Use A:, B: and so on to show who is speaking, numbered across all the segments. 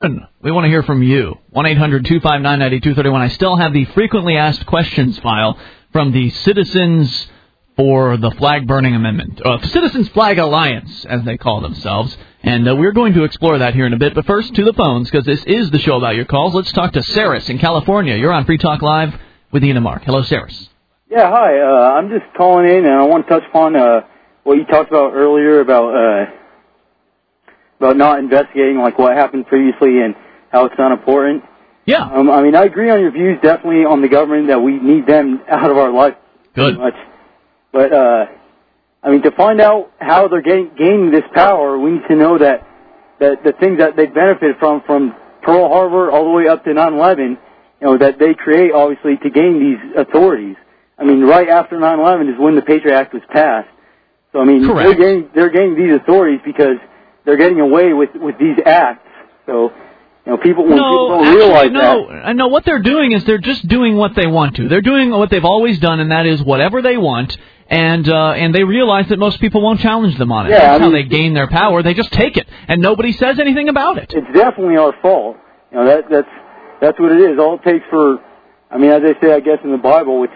A: We want to hear from you. 1-800-259-9231. I still have the frequently asked questions file from the Citizens for the Flag Burning Amendment, Citizens Flag Alliance, as they call themselves. And we're going to explore that here in a bit. But first, to the phones, because this is the show about your calls. Let's talk to Saris in California. You're on Free Talk Live with Ian and Mark. Hello, Saris.
B: Yeah, hi. I'm just calling in, and I want to touch upon what you talked about earlier about not investigating like what happened previously and how it's not important.
A: Yeah.
B: I mean, I agree on your views definitely on the government that we need them out of our life.
A: Good.
B: Much. But I mean, to find out how they're gaining this power, we need to know that the things that they benefit from Pearl Harbor all the way up to 9/11, that they create obviously to gain these authorities. I mean, right after 9/11 is when the Patriot Act was passed. So I mean,
A: correct.
B: they're gaining these authorities because they're getting away with these acts. So, people don't realize that.
A: No, what they're doing is they're just doing what they want to. They're doing what they've always done, and that is whatever they want, and they realize that most people won't challenge them on it.
B: Yeah,
A: That's how they gain their power. They just take it, and nobody says anything about it.
B: It's definitely our fault. That's what it is. All it takes as they say, I guess, in the Bible, which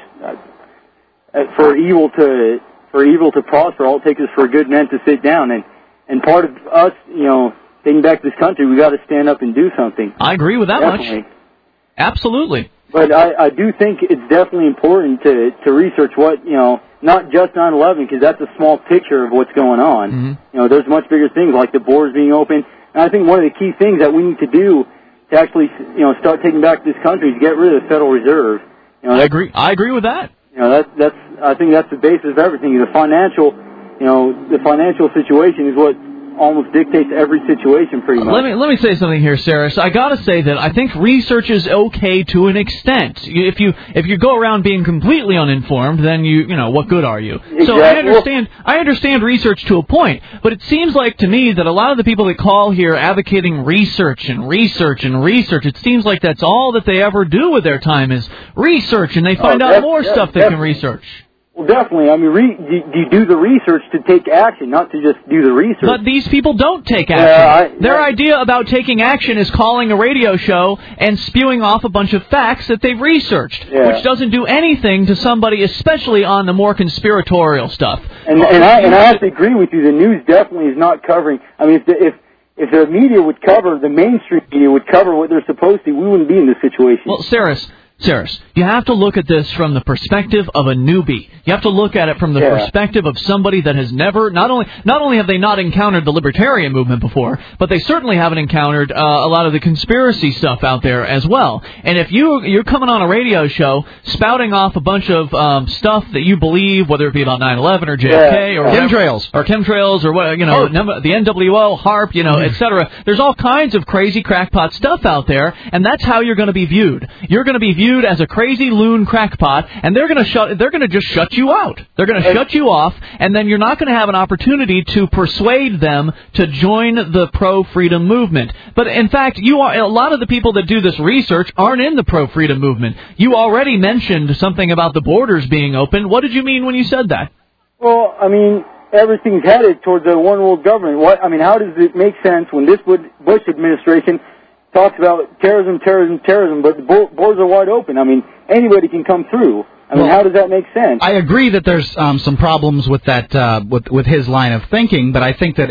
B: for evil to prosper, all it takes is for good men to sit down. And part of us, taking back this country, we got to stand up and do something.
A: I agree with that
B: definitely.
A: much. Absolutely.
B: But I do think it's definitely important to research what, not just 9/11, because that's a small picture of what's going on.
A: Mm-hmm.
B: There's much bigger things like the borders being open. And I think one of the key things that we need to do to actually, start taking back this country is get rid of the Federal Reserve.
A: I agree. I agree with that.
B: I think that's the basis of everything. The financial situation is what almost dictates every situation pretty much.
A: Let me say something here, Saris. I gotta say that I think research is okay to an extent. If you go around being completely uninformed, then what good are you?
B: Exactly.
A: So I understand research to a point, but it seems like to me that a lot of the people that call here advocating research, it seems like that's all that they ever do with their time is research, and they find out more stuff they can research.
B: Well, definitely. I mean, you do the research to take action, not to just do the research.
A: But these people don't take action. Their idea about taking action is calling a radio show and spewing off a bunch of facts that they've researched, which doesn't do anything to somebody, especially on the more conspiratorial stuff.
B: And I have to agree with you. The news definitely is not covering. I mean, if the media would cover, the mainstream media would cover what they're supposed to, we wouldn't be in this situation.
A: Well, Saris, you have to look at this from the perspective of a newbie. You have to look at it from the perspective of somebody that has never, not only have they not encountered the libertarian movement before, but they certainly haven't encountered a lot of the conspiracy stuff out there as well. And if you're coming on a radio show spouting off a bunch of stuff that you believe, whether it be about 9/11 or JFK or chemtrails or what, the NWO, HARP, etc. There's all kinds of crazy crackpot stuff out there, and that's how you're going to be viewed. You're going to be viewed as a crazy loon crackpot, and they're going to just shut you out. They're going to shut you off, and then you're not going to have an opportunity to persuade them to join the pro-freedom movement. But in fact, a lot of the people that do this research aren't in the pro-freedom movement. You already mentioned something about the borders being open. What did you mean when you said that?
B: Well, I mean, everything's headed towards a one world government. How does it make sense when this Bush administration talks about terrorism, but the borders are wide open? I mean, anybody can come through. How does that make sense?
C: I agree that there's some problems with that with his line of thinking, but I think that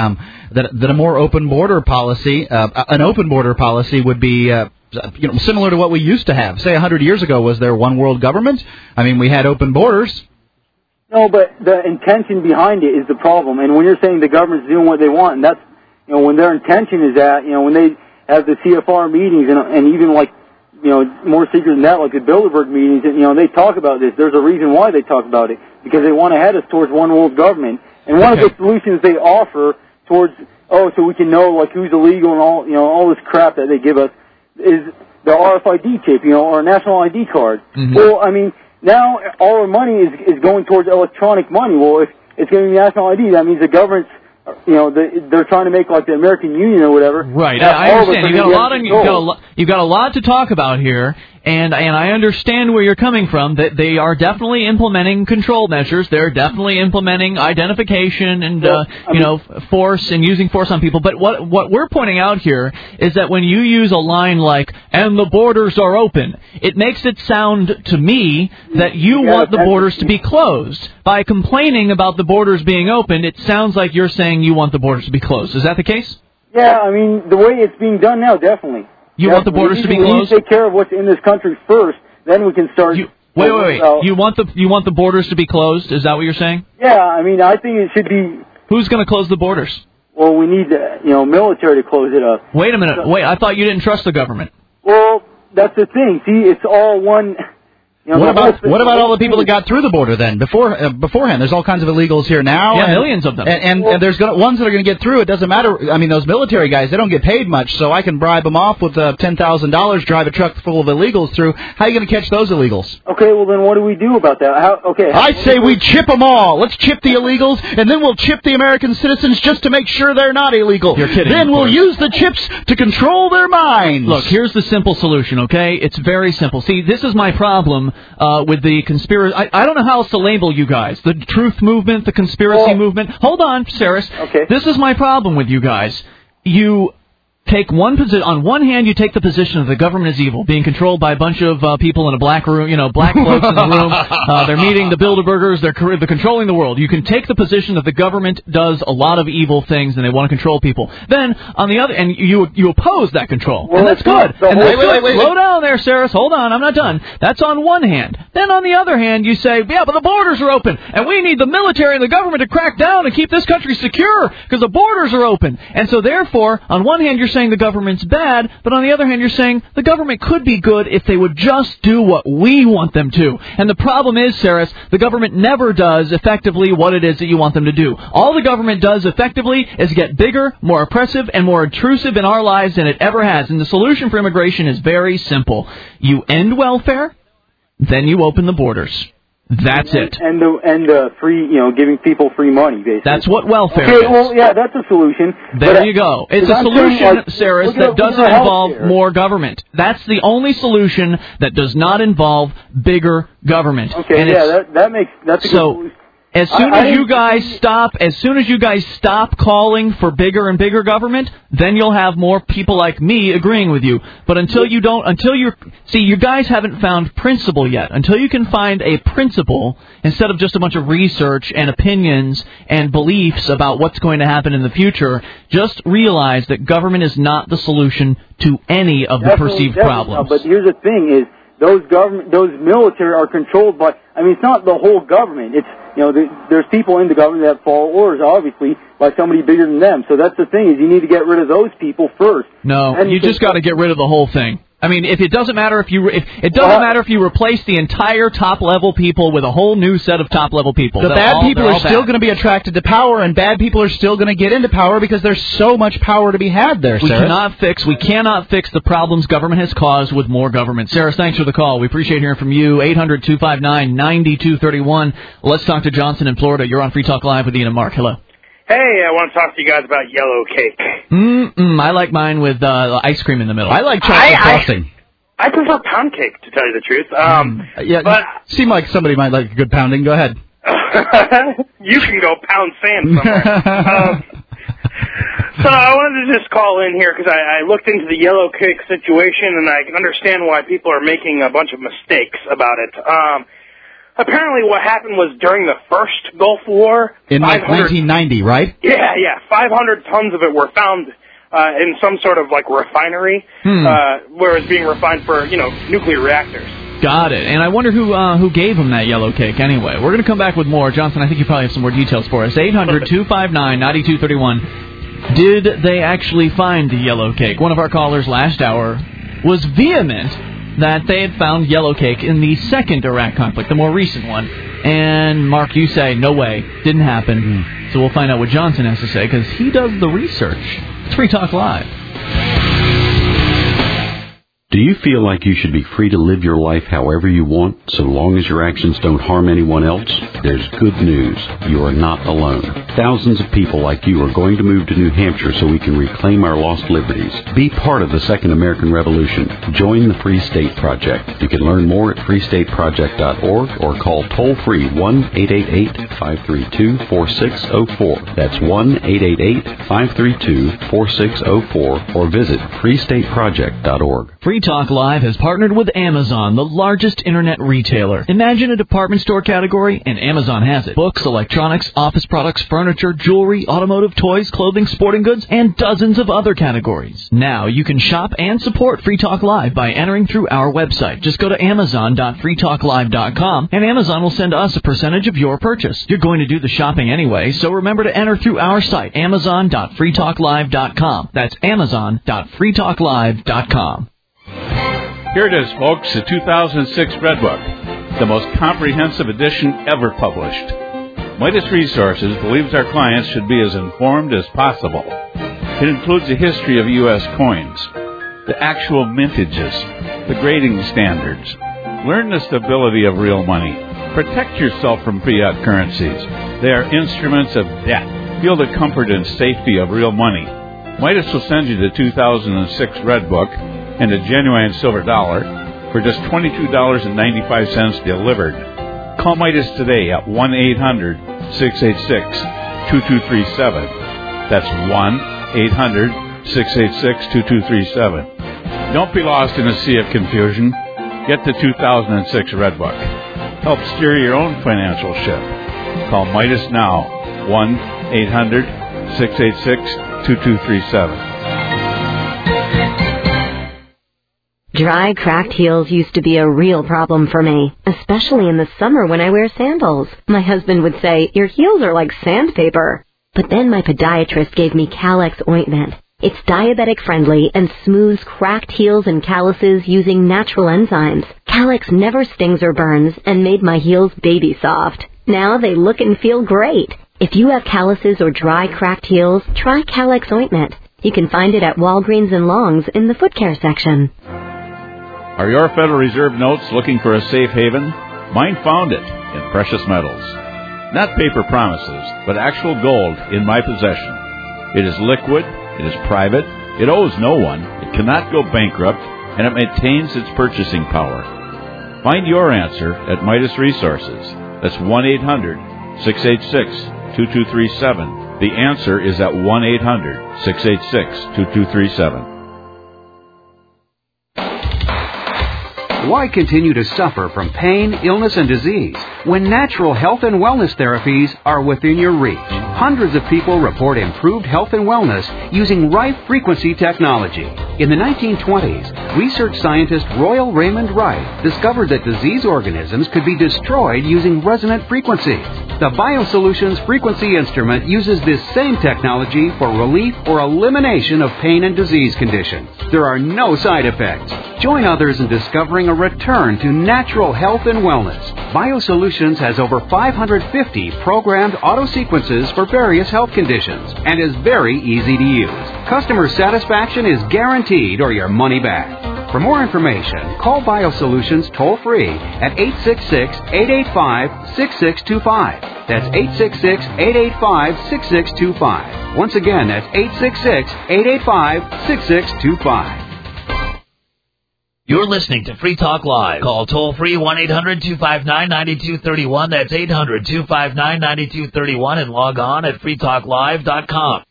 C: a more open border policy, an open border policy, would be similar to what we used to have. Say 100 years ago, was there one world government? I mean, we had open borders.
B: No, but the intention behind it is the problem. And when you're saying the government's doing what they want, and that's when their intention is that when they have the CFR meetings and even more secret than that, like the Bilderberg meetings, and they talk about this. There's a reason why they talk about it, because they want to head us towards one world government. And one of the solutions they offer towards, so we can know who's illegal and all this crap that they give us is the RFID chip, or a national ID card. Mm-hmm. Well, I mean, now all our money is going towards electronic money. Well, if it's going to be national ID, that means the government's they're trying to make the American Union or whatever.
A: Right, I understand. You've got a lot to talk about here, And I understand where you're coming from, that they are definitely implementing control measures. They're definitely implementing identification and, force and using force on people. But what we're pointing out here is that when you use a line like, and the borders are open, it makes it sound to me that you want the borders to be closed. By complaining about the borders being open, it sounds like you're saying you want the borders to be closed. Is that the case?
B: Yeah, I mean, the way it's being done now, definitely.
A: You want the borders to be closed?
B: We need to take care of what's in this country first, then we can start...
A: Wait. You want the borders to be closed? Is that what you're saying?
B: Yeah, I mean, I think it should be...
A: Who's going to close the borders?
B: Well, we need the, military to close it up.
A: Wait a minute. Wait, I thought you didn't trust the government.
B: Well, that's the thing. See, it's all one...
C: What about all the people that got through the border then beforehand? There's all kinds of illegals here now.
A: Yeah, millions of them.
C: And there's ones that are going to get through. It doesn't matter. I mean, those military guys, they don't get paid much, so I can bribe them off with $10,000, drive a truck full of illegals through. How are you going to catch those illegals?
B: Okay, well then what do we do about that?
C: I say we chip them all. Let's chip the illegals, and then we'll chip the American citizens just to make sure they're not illegal.
A: You're kidding.
C: Then we'll use the chips to control their minds.
A: Look, here's the simple solution, okay? It's very simple. See, this is my problem with the conspiracy. I don't know how else to label you guys. The truth movement, the conspiracy movement. Hold on, Saris.
B: Okay.
A: This is my problem with you guys. You take one position. On one hand, you take the position that the government is evil, being controlled by a bunch of people in a black room, black cloaks in the room. They're meeting the Bilderbergers. They're controlling the world. You can take the position that the government does a lot of evil things and they want to control people. Then, on the other, and you oppose that control.
B: Well,
A: and that's good. And
C: wait.
A: Slow down there, Saris. Hold on. I'm not done. That's on one hand. Then, on the other hand, you say, yeah, but the borders are open, and we need the military and the government to crack down and keep this country secure because the borders are open. And so, therefore, on one hand, you're saying the government's bad, but on the other hand, you're saying the government could be good if they would just do what we want them to. And the problem is, Saris, the government never does effectively what it is that you want them to do. All the government does effectively is get bigger, more oppressive, and more intrusive in our lives than it ever has. And the solution for immigration is very simple. You end welfare, then you open the borders. That's it.
B: And the free, giving people free money, basically.
A: That's what welfare is.
B: Okay, well, yeah, that's a solution.
A: There you go. It's a solution, Saris, that doesn't involve more government. That's the only solution that does not involve bigger government.
B: Okay, that's a good solution.
A: As soon as you guys stop calling for bigger and bigger government, then you'll have more people like me agreeing with you. But you guys haven't found principle yet. Until you can find a principle instead of just a bunch of research and opinions and beliefs about what's going to happen in the future, just realize that government is not the solution to any of the perceived problems.
B: But here's the thing is, those military are controlled by, it's not the whole government. It's, there's people in the government that follow orders, obviously, by somebody bigger than them. So that's the thing is you need to get rid of those people first.
A: No, you just got to get rid of the whole thing. It doesn't matter if you replace the entire top level people with a whole new set of top level people.
C: The bad people are still going to be attracted to power, and bad people are still going to get into power because there's so much power to be had there.
A: We cannot fix the problems government has caused with more government. Sarah, thanks for the call. We appreciate hearing from you. 800-259-9231. Let's talk to Johnson in Florida. You're on Free Talk Live with Ian and Mark. Hello.
D: Hey, I want to talk to you guys about yellow cake.
A: I like mine with ice cream in the middle.
C: I like chocolate frosting.
D: I prefer pound cake, to tell you the truth.
C: But seem like somebody might like a good pounding. Go ahead.
D: You can go pound sand somewhere. So I wanted to just call in here because I looked into the yellow cake situation, and I can understand why people are making a bunch of mistakes about it. Apparently what happened was during the first Gulf War...
C: In 1990, right?
D: Yeah. 500 tons of it were found in some sort of, refinery where it's being refined for, nuclear reactors.
A: Got it. And I wonder who gave them that yellow cake anyway. We're going to come back with more. Johnson, I think you probably have some more details for us. 800-259-9231. Did they actually find the yellow cake? One of our callers last hour was vehement that they had found yellow cake in the second Iraq conflict, the more recent one. And, Mark, you say, no way, didn't happen. So we'll find out what Johnson has to say, because he does the research. It's Free Talk Live.
E: Do you you feel like you should be free to live your life however you want, so long as your actions don't harm anyone else? There's good news. You are not alone. Thousands of people like you are going to move to New Hampshire so we can reclaim our lost liberties. Be part of the Second American Revolution. Join the Free State Project. You can learn more at freestateproject.org or call toll-free 1-888-532-4604. That's 1-888-532-4604 or visit freestateproject.org.
A: Free Talk Live has partnered with Amazon, the largest internet retailer. Imagine a department store category, and Amazon has it. Books, electronics, office products, furniture, jewelry, automotive, toys, clothing, sporting goods, and dozens of other categories. Now you can shop and support Free Talk Live by entering through our website. Just go to amazon.freetalklive.com, and Amazon will send us a percentage of your purchase. You're going to do the shopping anyway, so remember to enter through our site, amazon.freetalklive.com. That's amazon.freetalklive.com.
F: Here it is, folks, the 2006 Red Book, the most comprehensive edition ever published. Midas Resources believes our clients should be as informed as possible. It includes a history of U.S. coins, the actual mintages, the grading standards. Learn the stability of real money. Protect yourself from fiat currencies. They are instruments of debt. Feel the comfort and safety of real money. Midas will send you the 2006 Red Book and a genuine silver dollar for just $22.95 delivered. Call Midas today at 1-800-686-2237. That's 1-800-686-2237. Don't be lost in a sea of confusion. Get the 2006 Red Book. Help steer your own financial ship. Call Midas now, 1-800-686-2237.
G: Dry, cracked heels used to be a real problem for me, especially in the summer when I wear sandals. My husband would say, "Your heels are like sandpaper." But then my podiatrist gave me Calex ointment. It's diabetic-friendly and smooths cracked heels and calluses using natural enzymes. Calex never stings or burns and made my heels baby soft. Now they look and feel great. If you have calluses or dry, cracked heels, try Calex ointment. You can find it at Walgreens and Long's in the foot care section.
F: Are your Federal Reserve notes looking for a safe haven? Mine found it in precious metals. Not paper promises, but actual gold in my possession. It is liquid, it is private, it owes no one, it cannot go bankrupt, and it maintains its purchasing power. Find your answer at Midas Resources. That's 1-800-686-2237. The answer is at 1-800-686-2237.
H: Why continue to suffer from pain, illness, and disease when natural health and wellness therapies are within your reach? Hundreds of people report improved health and wellness using Rife frequency technology. In the 1920s, research scientist Royal Raymond Rife discovered that disease organisms could be destroyed using resonant frequencies. The BioSolutions frequency instrument uses this same technology for relief or elimination of pain and disease conditions. There are no side effects. Join others in discovering a return to natural health and wellness. BioSolutions has over 550 programmed auto sequences for various health conditions and is very easy to use. Customer satisfaction is guaranteed or your money back. For more information, call BioSolutions toll-free at 866-885-6625. That's 866-885-6625. Once again, that's 866-885-6625.
I: You're listening to Free Talk Live. Call toll-free 1-800-259-9231. That's 800-259-9231 and log on at freetalklive.com.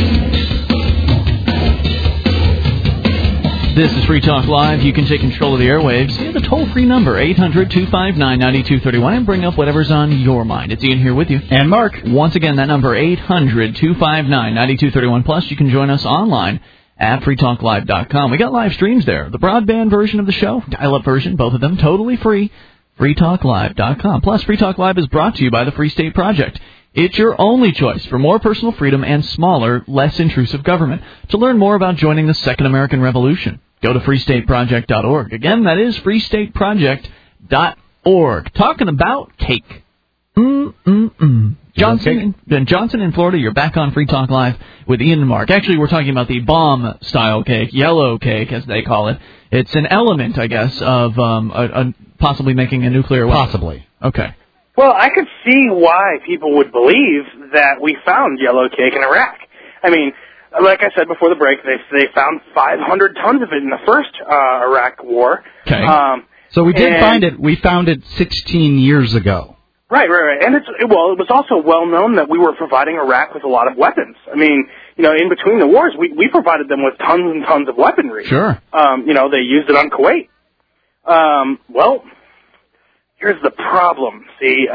A: This is Free Talk Live. You can take control of the airwaves via the toll-free number, 800-259-9231, and bring up whatever's on your mind. It's Ian here with you.
C: And Mark.
A: Once again, that number, 800-259-9231. Plus, you can join us online at freetalklive.com. We got live streams there. The broadband version of the show, dial-up version, both of them totally free, freetalklive.com. Plus, Free Talk Live is brought to you by the Free State Project. It's your only choice for more personal freedom and smaller, less intrusive government. To learn more about joining the Second American Revolution, go to freestateproject.org. Again, that is freestateproject.org. Talking about cake. Johnson in Florida, you're back on Free Talk Live with Ian and Mark. Actually, we're talking about the bomb-style cake, yellow cake, as they call it. It's an element, I guess, of possibly making a nuclear weapon.
C: Possibly.
A: Okay.
D: Well, I could see why people would believe that we found yellow cake in Iraq. I mean, like I said before the break, they found 500 tons of it in the first Iraq war.
A: Okay.
C: So we did find it. We found it 16 years ago.
D: Right. And it was also well known that we were providing Iraq with a lot of weapons. I mean, in between the wars, we provided them with tons and tons of weaponry.
A: Sure.
D: They used it on Kuwait. Well, here's the problem. See,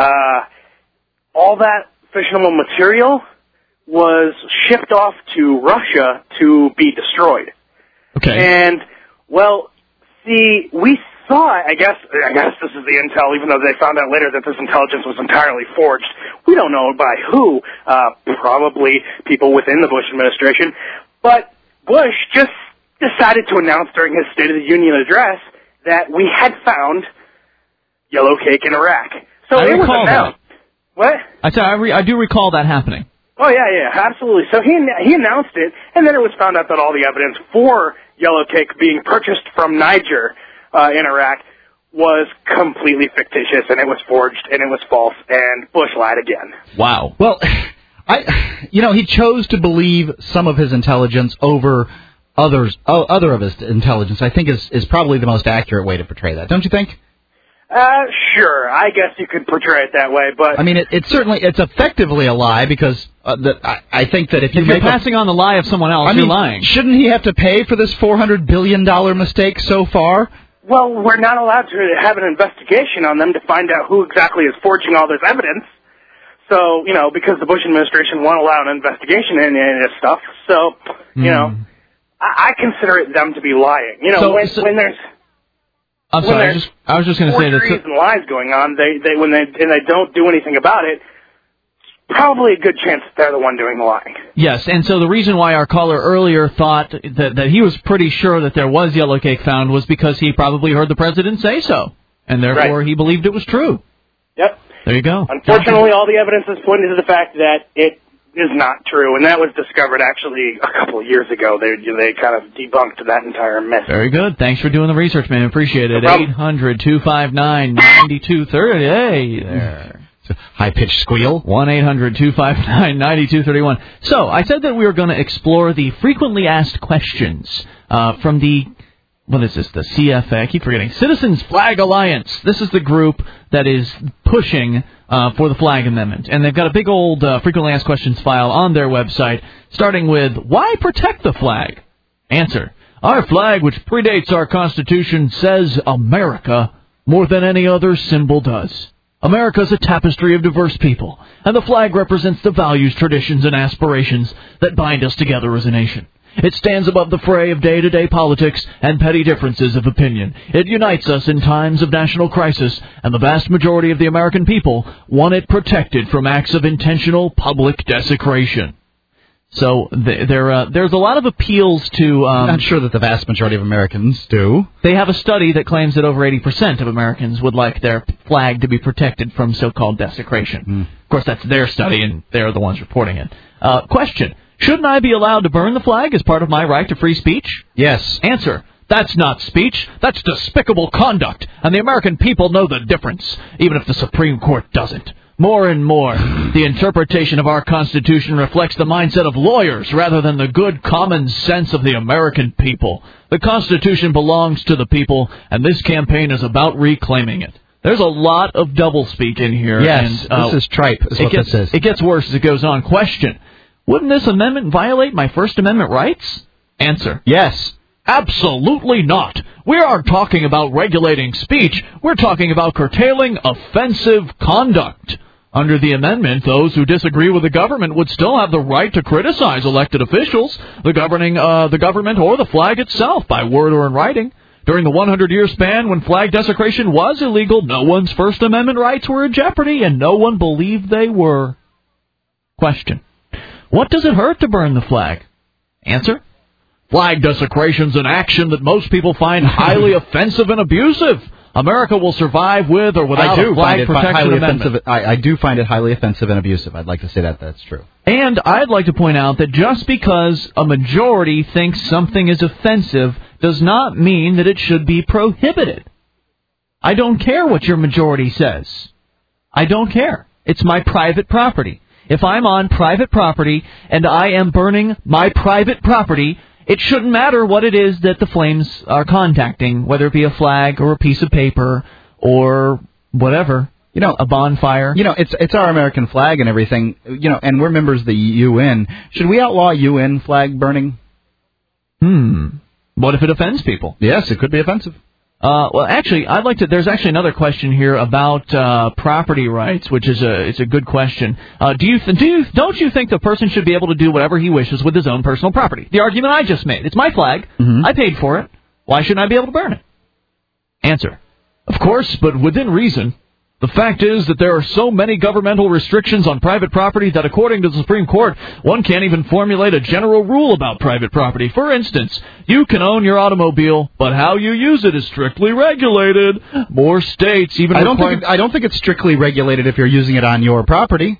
D: all that fissionable material was shipped off to Russia to be destroyed.
A: Okay.
D: And, well, see, we saw, I guess this is the intel, even though they found out later that this intelligence was entirely forged. We don't know by who, probably people within the Bush administration. But Bush just decided to announce during his State of the Union address that we had found yellow cake in Iraq. So
A: I
D: it was
A: recall
D: announced. What?
A: I do recall that happening.
D: Oh, yeah, absolutely. So he announced it, and then it was found out that all the evidence for yellow cake being purchased from Niger in Iraq was completely fictitious, and it was forged, and it was false, and Bush lied again.
A: Wow.
C: Well, he chose to believe some of his intelligence over other of his intelligence. I think is probably the most accurate way to portray that. Don't you think?
D: Sure. I guess you could portray it that way, but
C: I mean, it's effectively a lie because I think that if
A: you're passing on the lie of someone else, you're lying.
C: Shouldn't he have to pay for this $400 billion mistake so far?
D: Well, we're not allowed to have an investigation on them to find out who exactly is forging all this evidence. So, because the Bush administration won't allow an investigation in any of this stuff. So, I consider them to be lying. When there's
A: I'm sorry. I was just going to say that
D: forgeries and lies going on. When they don't do anything about it, probably a good chance that they're the one doing the lying.
A: Yes, and so the reason why our caller earlier thought that he was pretty sure that there was yellow cake found was because he probably heard the president say so, and therefore he believed it was true.
D: Yep.
A: There you go.
D: Unfortunately, all the evidence is pointing to the fact that it is not true, and that was discovered actually a couple of years ago. They kind of debunked that entire myth.
A: Very good. Thanks for doing the research, man. Appreciate it. 800-259-9230. Hey there.
C: High-pitched squeal.
A: 1-800-259-9231. So, I said that we were going to explore the frequently asked questions from the, what is this, the CFA? I keep forgetting. Citizens Flag Alliance. This is the group that is pushing for the Flag Amendment. And they've got a big old frequently asked questions file on their website, starting with, why protect the flag? Answer, our flag, which predates our Constitution, says America more than any other symbol does. America is a tapestry of diverse people, and the flag represents the values, traditions, and aspirations that bind us together as a nation. It stands above the fray of day-to-day politics and petty differences of opinion. It unites us in times of national crisis, and the vast majority of the American people want it protected from acts of intentional public desecration. So there's a lot of appeals to...
C: I'm not sure that the vast majority of Americans do.
A: They have a study that claims that over 80% of Americans would like their flag to be protected from so-called desecration. Of course, that's their study, and they're the ones reporting it. Question. Shouldn't I be allowed to burn the flag as part of my right to free speech?
C: Yes.
A: Answer. That's not speech. That's despicable conduct, and the American people know the difference, even if the Supreme Court doesn't. More and more, the interpretation of our Constitution reflects the mindset of lawyers rather than the good common sense of the American people. The Constitution belongs to the people, and this campaign is about reclaiming it. There's a lot of doublespeak in here.
C: Yes,
A: and,
C: this is tripe, is what this is.
A: It gets worse as it goes on. Question. Wouldn't this amendment violate my First Amendment rights? Answer.
C: Yes.
A: Absolutely not. We aren't talking about regulating speech. We're talking about curtailing offensive conduct. Under the amendment, those who disagree with the government would still have the right to criticize elected officials, the government, or the flag itself by word or in writing. During the 100-year span when flag desecration was illegal, no one's First Amendment rights were in jeopardy, and no one believed they were. Question. What does it hurt to burn the flag? Answer. Flag desecration's an action that most people find highly offensive and abusive. America will survive with or without a flag protection amendment.
C: I do find it highly offensive and abusive. I'd like to say that's true.
A: And I'd like to point out that just because a majority thinks something is offensive does not mean that it should be prohibited. I don't care what your majority says. I don't care. It's my private property. If I'm on private property and I am burning my private property, it shouldn't matter what it is that the flames are contacting, whether it be a flag or a piece of paper or whatever. A bonfire.
C: It's our American flag and everything, and we're members of the UN. Should we outlaw UN flag burning?
A: What if it offends people?
C: Yes, it could be offensive.
A: Well, actually, there's actually another question here about property rights, which is it's a good question. Don't you think the person should be able to do whatever he wishes with his own personal property? The argument I just made. It's my flag. I paid for it. Why shouldn't I be able to burn it? Answer. Of course, but within reason. The fact is that there are so many governmental restrictions on private property that, according to the Supreme Court, one can't even formulate a general rule about private property. For instance, you can own your automobile, but how you use it is strictly regulated. More states even
C: I don't think it's strictly regulated if you're using it on your property.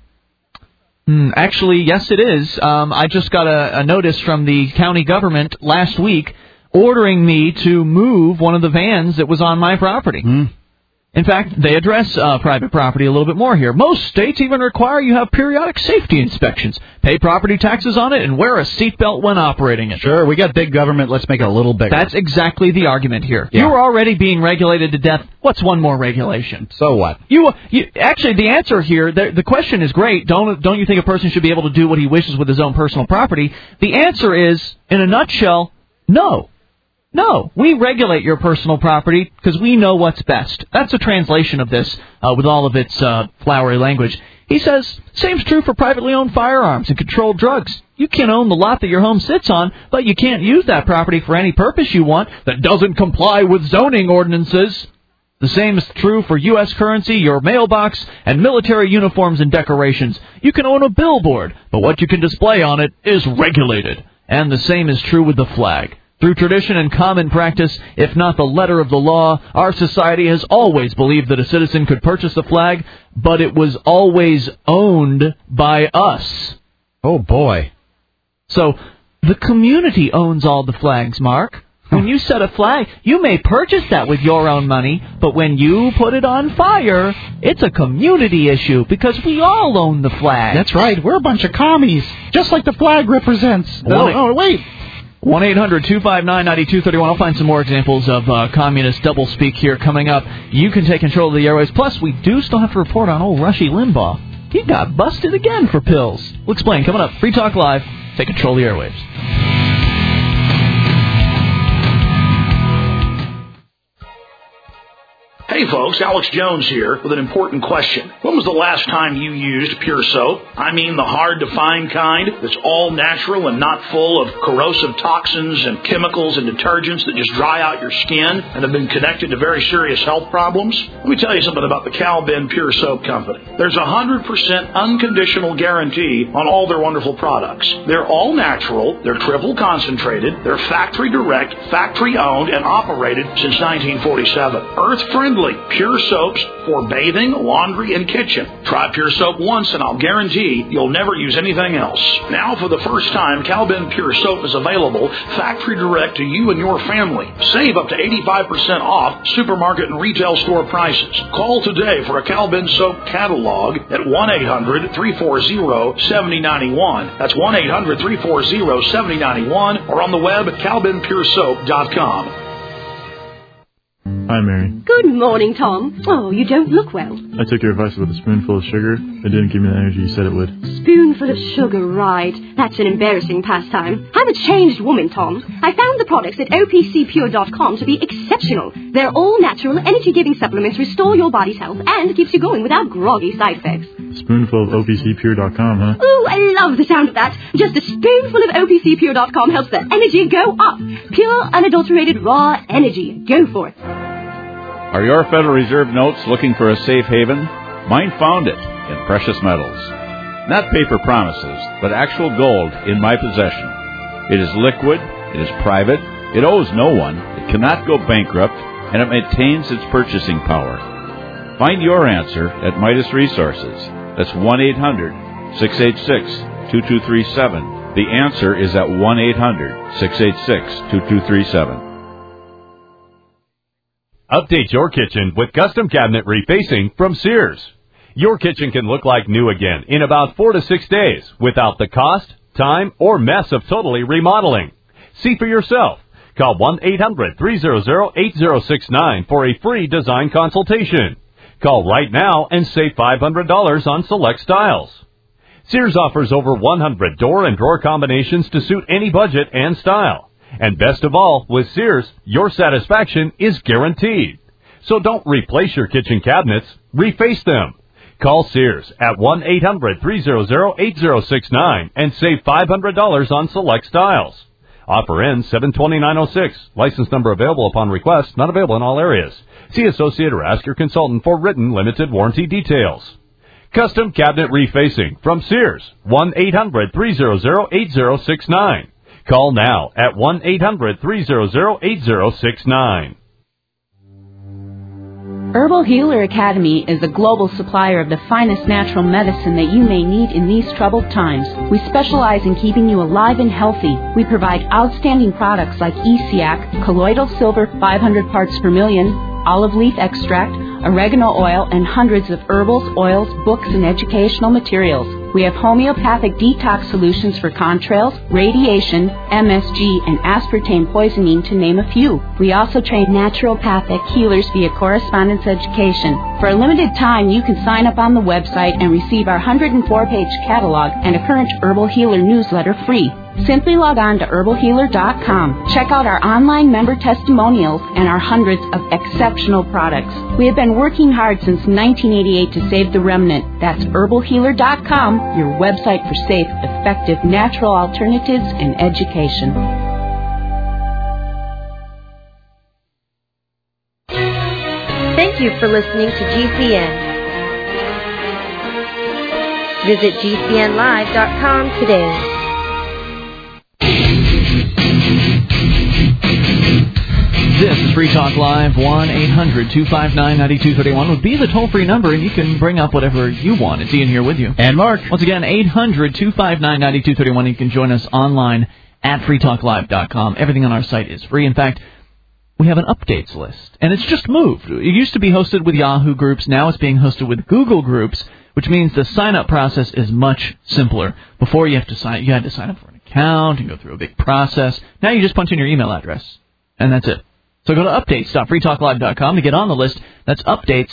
A: Actually, yes, it is. I just got a notice from the county government last week ordering me to move one of the vans that was on my property. In fact, they address private property a little bit more here. Most states even require you have periodic safety inspections, pay property taxes on it, and wear a seatbelt when operating it.
C: Sure, we got big government. Let's make it a little bigger.
A: That's exactly the argument here. Yeah. You're already being regulated to death. What's one more regulation?
C: So what?
A: Actually, the answer here, the question is great. Don't you think a person should be able to do what he wishes with his own personal property? The answer is, in a nutshell, no. No, we regulate your personal property because we know what's best. That's a translation of this with all of its flowery language. He says, same's true for privately owned firearms and controlled drugs. You can own the lot that your home sits on, but you can't use that property for any purpose you want that doesn't comply with zoning ordinances. The same is true for U.S. currency, your mailbox, and military uniforms and decorations. You can own a billboard, but what you can display on it is regulated. And the same is true with the flag. Through tradition and common practice, if not the letter of the law, our society has always believed that a citizen could purchase a flag, but it was always owned by us.
C: Oh, boy.
A: So, the community owns all the flags, Mark. When you set a flag, you may purchase that with your own money, but when you put it on fire, it's a community issue because we all own the flag.
C: That's right. We're a bunch of commies, just like the flag represents. Wait.
A: 1-800-259-9231. I'll find some more examples of communist doublespeak here coming up. You can take control of the airways. Plus, we do still have to report on old Rushy Limbaugh. He got busted again for pills. We'll explain. Coming up, Free Talk Live. Take control of the airwaves.
J: Hey folks, Alex Jones here with an important question. When was the last time you used Pure Soap? I mean the hard-to-find kind that's all natural and not full of corrosive toxins and chemicals and detergents that just dry out your skin and have been connected to very serious health problems? Let me tell you something about the Cal-Ben Pure Soap Company. There's a 100% unconditional guarantee on all their wonderful products. They're all natural, they're triple concentrated, they're factory direct, factory owned, and operated since 1947. Earth-friendly. Pure soaps for bathing, laundry, and kitchen. Try Pure Soap once and I'll guarantee you'll never use anything else. Now, for the first time, Cal-Ben Pure Soap is available factory direct to you and your family. Save up to 85% off supermarket and retail store prices. Call today for a Cal-Ben Soap catalog at 1-800-340-7091. That's 1-800-340-7091 or on the web at calbenpuresoap.com.
K: Hi, Mary.
L: Good morning, Tom. Oh, you don't look well.
K: I took your advice about a spoonful of sugar. It didn't give me the energy you said it would.
L: Spoonful of sugar, right. That's an embarrassing pastime. I'm a changed woman, Tom. I found the products at OPCPure.com to be exceptional. They're all natural, energy-giving supplements, restore your body's health, and keeps you going without groggy side effects.
K: Spoonful of OPCPure.com, huh?
L: Ooh, I love the sound of that. Just a spoonful of OPCPure.com helps that energy go up. Pure, unadulterated, raw energy. Go for it.
F: Are your Federal Reserve notes looking for a safe haven? Mine found it in precious metals. Not paper promises, but actual gold in my possession. It is liquid, it is private, it owes no one, it cannot go bankrupt, and it maintains its purchasing power. Find your answer at Midas Resources. That's 1-800-686-2237. The answer is at 1-800-686-2237.
M: Update your kitchen with custom cabinet refacing from Sears. Your kitchen can look like new again in about 4 to 6 days without the cost, time, or mess of totally remodeling. See for yourself. Call 1-800-300-8069 for a free design consultation. Call right now and save $500 on select styles. Sears offers over 100 door and drawer combinations to suit any budget and style. And best of all, with Sears, your satisfaction is guaranteed. So don't replace your kitchen cabinets, reface them. Call Sears at 1-800-300-8069 and save $500 on select styles. Offer ends 7/29/06. License number available upon request, not available in all areas. See associate or ask your consultant for written limited warranty details. Custom cabinet refacing from Sears, 1-800-300-8069. Call now at 1-800-300-8069.
N: Herbal Healer Academy is a global supplier of the finest natural medicine that you may need in these troubled times. We specialize in keeping you alive and healthy. We provide outstanding products like ESEAC, colloidal silver 500 parts per million, olive leaf extract, oregano oil, and hundreds of herbals, oils, books, and educational materials. We have homeopathic detox solutions for contrails, radiation, MSG, and aspartame poisoning, to name a few. We also train naturopathic healers via correspondence education. For a limited time, you can sign up on the website and receive our 104-page catalog and a current Herbal Healer newsletter free. Simply log on to herbalhealer.com. Check out our online member testimonials and our hundreds of exceptional products. We have been working hard since 1988 to save the remnant. That's herbalhealer.com, your website for safe, effective, natural alternatives and education.
O: Thank you for listening to GCN. Visit GCNlive.com today.
A: This is Free Talk Live. 1-800-259-9231 would be the toll-free number, and you can bring up whatever you want. It's Ian here with you.
C: And Mark.
A: Once again, 800-259-9231. You can join us online at freetalklive.com. Everything on our site is free. In fact, we have an updates list, and it's just moved. It used to be hosted with Yahoo Groups. Now it's being hosted with Google Groups, which means the sign-up process is much simpler. Before you had to sign up for an account and go through a big process. Now you just punch in your email address, and that's it. So go to updates.freetalklive.com to get on the list. That's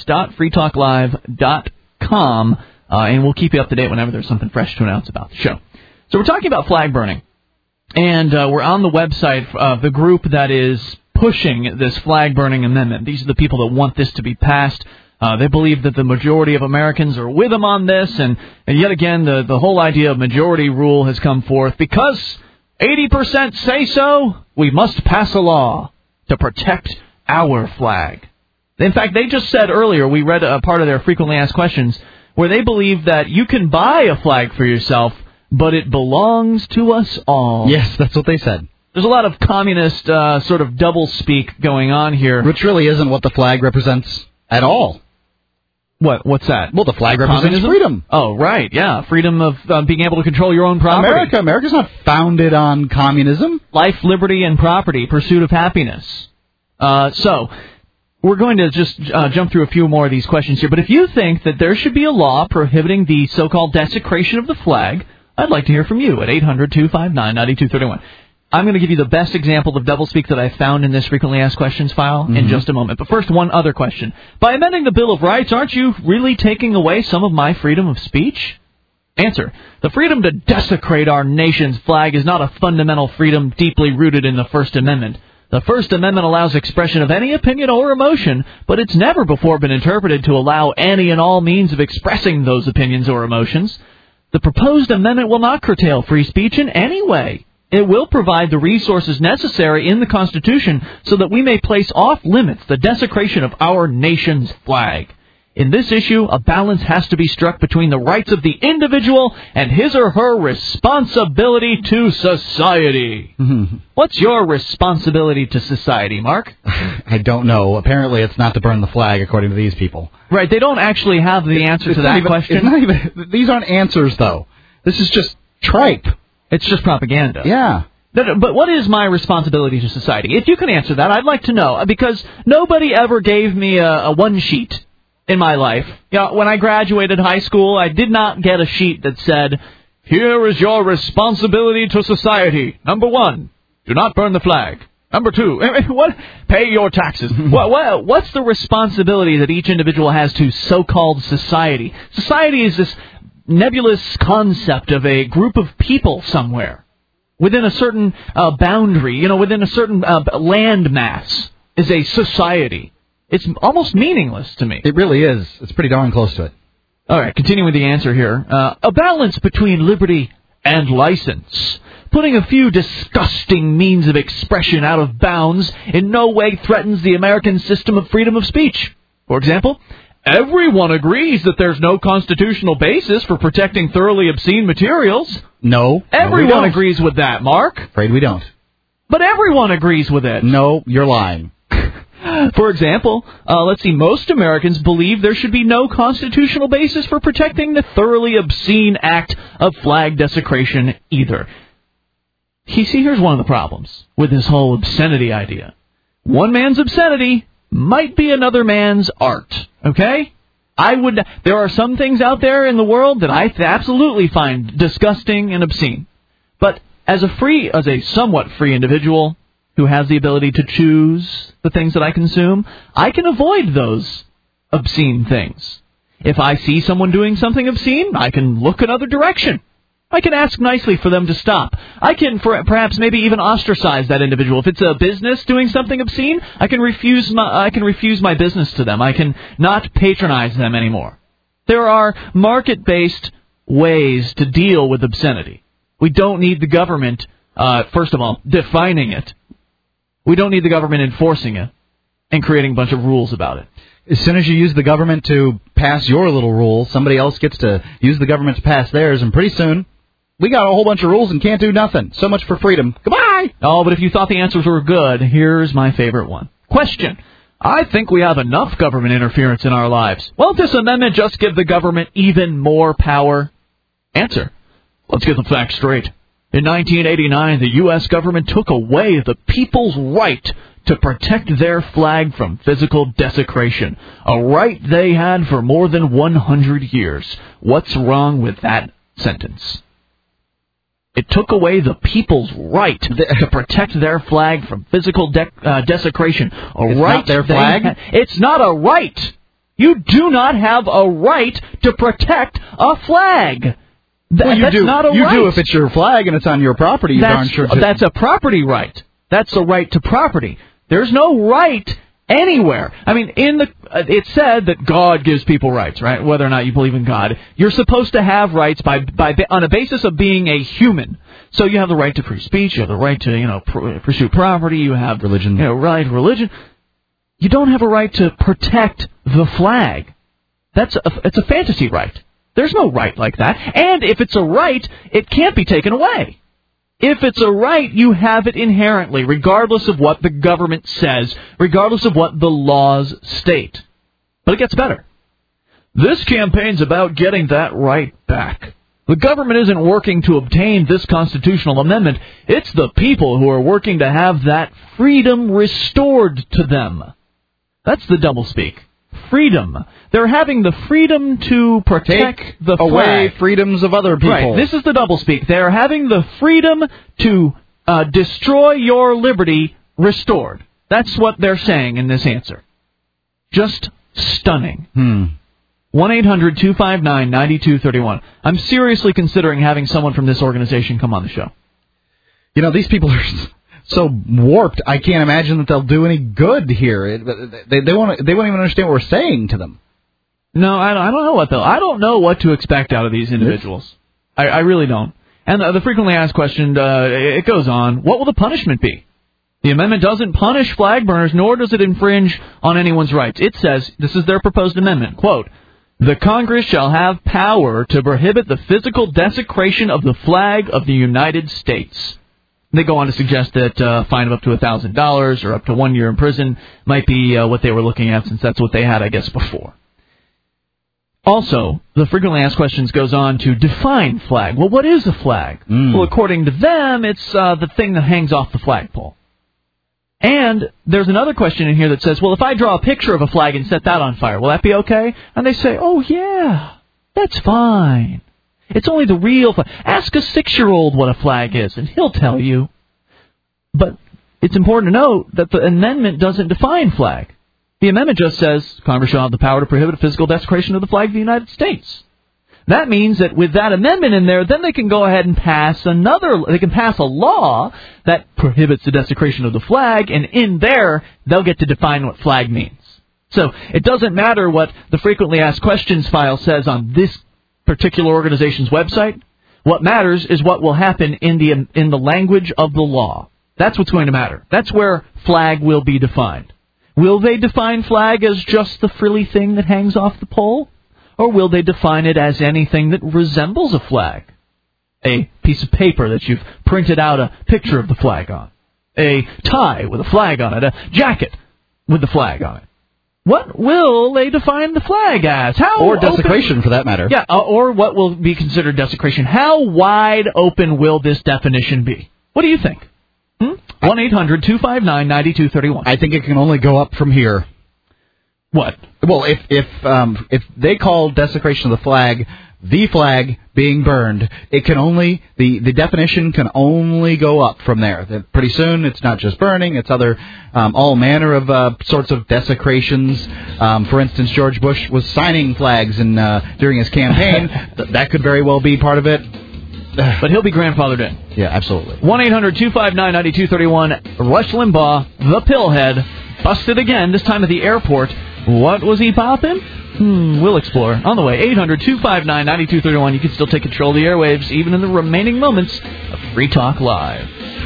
A: updates.freetalklive.com, and we'll keep you up to date whenever there's something fresh to announce about the show. So we're talking about flag burning, and we're on the website of the group that is pushing this flag burning amendment. These are the people that want this to be passed. They believe that the majority of Americans are with them on this, and yet again, the whole idea of majority rule has come forth. Because 80% say so, we must pass a law to protect our flag. In fact, they just said earlier, we read a part of their frequently asked questions, where they believe that you can buy a flag for yourself, but it belongs to us all.
C: Yes, that's what they said.
A: There's a lot of communist sort of double-speak going on here.
C: Which really isn't what the flag represents at all.
A: What's that?
C: Well, the flag represents freedom.
A: Oh, right, yeah. Freedom of being able to control your own property.
C: America's not founded on communism.
A: Life, liberty, and property, pursuit of happiness. So, we're going to just jump through a few more of these questions here. But if you think that there should be a law prohibiting the so-called desecration of the flag, I'd like to hear from you at 800-259-9231. I'm going to give you the best example of doublespeak that I found in this frequently asked questions file in just a moment. But first, one other question. By amending the Bill of Rights, aren't you really taking away some of my freedom of speech? Answer. The freedom to desecrate our nation's flag is not a fundamental freedom deeply rooted in the First Amendment. The First Amendment allows expression of any opinion or emotion, but it's never before been interpreted to allow any and all means of expressing those opinions or emotions. The proposed amendment will not curtail free speech in any way. It will provide the resources necessary in the Constitution so that we may place off limits the desecration of our nation's flag. In this issue, a balance has to be struck between the rights of the individual and his or her responsibility to society. What's your responsibility to society, Mark?
C: I don't know. Apparently, it's not to burn the flag, according to these people.
A: Right. They don't actually have the answer to that question.
C: It's not even. These aren't answers, though. This is just tripe.
A: It's just propaganda.
C: Yeah.
A: But what is my responsibility to society? If you can answer that, I'd like to know, because nobody ever gave me a one sheet in my life. When I graduated high school, I did not get a sheet that said, "Here is your responsibility to society. Number 1, do not burn the flag. Number 2, what? Pay your taxes." What's the responsibility that each individual has to so-called society? Society is this nebulous concept of a group of people somewhere within a certain boundary, within a certain land mass is a society. It's almost meaningless to me.
C: It really is. It's pretty darn close to it.
A: All right, continuing with the answer here. A balance between liberty and license. Putting a few disgusting means of expression out of bounds in no way threatens the American system of freedom of speech. For example, everyone agrees that there's no constitutional basis for protecting thoroughly obscene materials.
C: No.
A: Everyone agrees with that, Mark.
C: Afraid we don't.
A: But everyone agrees with it.
C: No, you're lying.
A: For example, let's see, most Americans believe there should be no constitutional basis for protecting the thoroughly obscene act of flag desecration either. You see, here's one of the problems with this whole obscenity idea. One man's obscenity might be another man's art, okay? There are some things out there in the world that I absolutely find disgusting and obscene. But as a somewhat free individual who has the ability to choose the things that I consume, I can avoid those obscene things. If I see someone doing something obscene, I can look another direction. I can ask nicely for them to stop. I can perhaps maybe even ostracize that individual. If it's a business doing something obscene, I can refuse my business to them. I can not patronize them anymore. There are market-based ways to deal with obscenity. We don't need the government, first of all, defining it. We don't need the government enforcing it and creating a bunch of rules about it.
C: As soon as you use the government to pass your little rule, somebody else gets to use the government to pass theirs, and pretty soon we got a whole bunch of rules and can't do nothing. So much for freedom. Goodbye!
A: Oh, but if you thought the answers were good, here's my favorite one. Question. I think we have enough government interference in our lives. Won't this amendment just give the government even more power? Answer. Let's get the facts straight. In 1989, the U.S. government took away the people's right to protect their flag from physical desecration, a right they had for more than 100 years. What's wrong with that sentence? It took away the people's right to protect their flag from physical desecration.
C: It's not their flag?
A: It's not a right. You do not have a right to protect a flag.
C: Well, you
A: that's
C: do.
A: Not a
C: you
A: right.
C: do if it's your flag and it's on your property. You darn sure do.
A: That's a property right. That's a right to property. There's no right anywhere. I mean, it said that God gives people rights, right? Whether or not you believe in God, you're supposed to have rights on a basis of being a human. So you have the right to free speech. You have the right to pursue property. You have
C: religion.
A: Religion. You don't have a right to protect the flag. It's a fantasy right. There's no right like that. And if it's a right, it can't be taken away. If it's a right, you have it inherently, regardless of what the government says, regardless of what the laws state. But it gets better. This campaign's about getting that right back. The government isn't working to obtain this constitutional amendment. It's the people who are working to have that freedom restored to them. That's the doublespeak. Freedom. They're having the freedom to protect the flag.
C: Away freedoms of other people.
A: Right. This is the doublespeak. They're having the freedom to destroy your liberty restored. That's what they're saying in this answer. Just stunning. 1-800-259-9231. I'm seriously considering having someone from this organization come on the show.
C: You know, these people are so warped, I can't imagine that they'll do any good here. They won't even understand what we're saying to them.
A: No, I don't know I don't know what to expect out of these individuals. I really don't. And the frequently asked question, it goes on, what will the punishment be? The amendment doesn't punish flag burners, nor does it infringe on anyone's rights. It says, this is their proposed amendment, quote, the Congress shall have power to prohibit the physical desecration of the flag of the United States. They go on to suggest that a fine of up to $1,000 or up to 1 year in prison might be what they were looking at, since that's what they had, I guess, before. Also, the frequently asked questions goes on to define flag. Well, what is a flag? Well, according to them, it's the thing that hangs off the flagpole. And there's another question in here that says, well, if I draw a picture of a flag and set that on fire, will that be okay? And they say, oh, yeah, that's fine. It's only the real flag. Ask a 6-year-old what a flag is, and he'll tell you. But it's important to note that the amendment doesn't define flag. The amendment just says Congress shall have the power to prohibit physical desecration of the flag of the United States. That means that with that amendment in there, then they can go ahead and pass a law that prohibits the desecration of the flag, and in there, they'll get to define what flag means. So it doesn't matter what the frequently asked questions file says on this particular organization's website. What matters is what will happen in the language of the law. That's what's going to matter. That's where flag will be defined. Will they define flag as just the frilly thing that hangs off the pole? Or will they define it as anything that resembles a flag? A piece of paper that you've printed out a picture of the flag on. A tie with a flag on it. A jacket with the flag on it. What will they define the flag as?
C: Or desecration, for that matter.
A: Yeah, or what will be considered desecration. How wide open will this definition be? What do you think? 1-800-259-9231.
C: I think it can only go up from here.
A: What?
C: Well, if they call desecration of the flag being burned, it can only the definition can only go up from there. That pretty soon, it's not just burning; it's other all manner of sorts of desecrations. For instance, George Bush was signing flags during his campaign. That could very well be part of it.
A: But he'll be grandfathered in.
C: Yeah, absolutely.
A: 1-800-259-9231. Rush Limbaugh, the pillhead, busted again, this time at the airport. What was he popping? We'll explore. On the way, 800-259-9231. You can still take control of the airwaves, even in the remaining moments of Free Talk Live.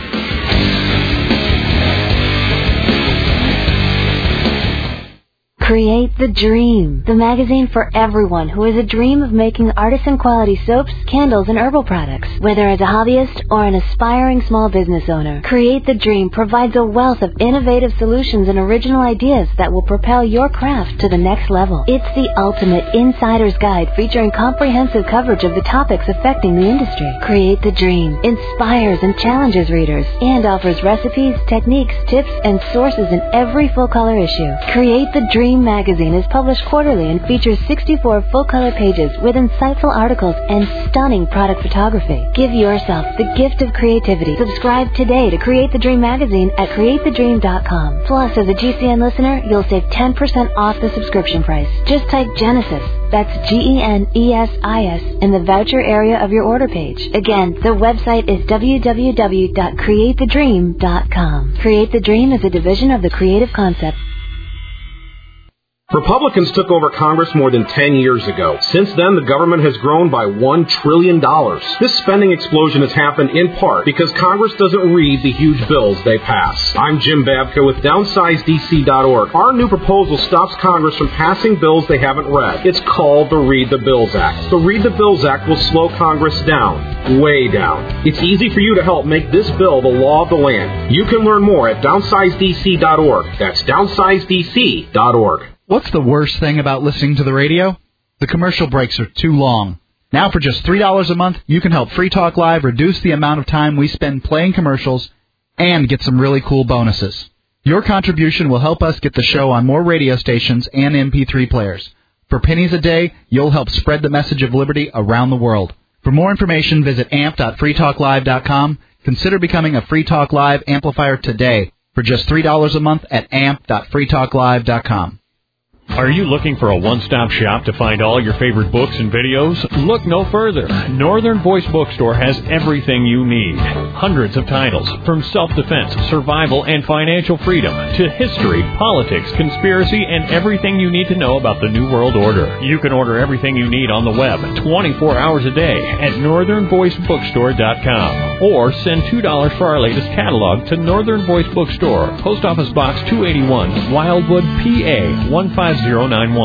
P: Create the Dream, the magazine for everyone who has a dream of making artisan-quality soaps, candles, and herbal products. Whether as a hobbyist or an aspiring small business owner, Create the Dream provides a wealth of innovative solutions and original ideas that will propel your craft to the next level. It's the ultimate insider's guide featuring comprehensive coverage of the topics affecting the industry. Create the Dream inspires and challenges readers and offers recipes, techniques, tips, and sources in every full-color issue. Create the Dream magazine is published quarterly and features 64 full-color pages with insightful articles and stunning product photography. Give yourself the gift of creativity. Subscribe today to Create the Dream magazine at createthedream.com. Plus, as a GCN listener, you'll save 10% off the subscription price. Just type Genesis, that's Genesis, in the voucher area of your order page. Again, the website is www.createthedream.com. Create the Dream is a division of the Creative Concept.
Q: Republicans took over Congress more than 10 years ago. Since then, the government has grown by $1 trillion. This spending explosion has happened in part because Congress doesn't read the huge bills they pass. I'm Jim Babka with DownsizeDC.org. Our new proposal stops Congress from passing bills they haven't read. It's called the Read the Bills Act. The Read the Bills Act will slow Congress down, way down. It's easy for you to help make this bill the law of the land. You can learn more at DownsizeDC.org. That's DownsizeDC.org.
C: What's the worst thing about listening to the radio? The commercial breaks are too long. Now for just $3 a month, you can help Free Talk Live reduce the amount of time we spend playing commercials and get some really cool bonuses. Your contribution will help us get the show on more radio stations and MP3 players. For pennies a day, you'll help spread the message of liberty around the world. For more information, visit amp.freetalklive.com. Consider becoming a Free Talk Live amplifier today for just $3 a month at amp.freetalklive.com.
M: Are you looking for a one-stop shop to find all your favorite books and videos? Look no further. Northern Voice Bookstore has everything you need. Hundreds of titles, from self-defense, survival, and financial freedom, to history, politics, conspiracy, and everything you need to know about the New World Order. You can order everything you need on the web 24 hours a day at northernvoicebookstore.com. Or send $2 for our latest catalog to Northern Voice Bookstore, Post Office Box 281, Wildwood, PA 15091.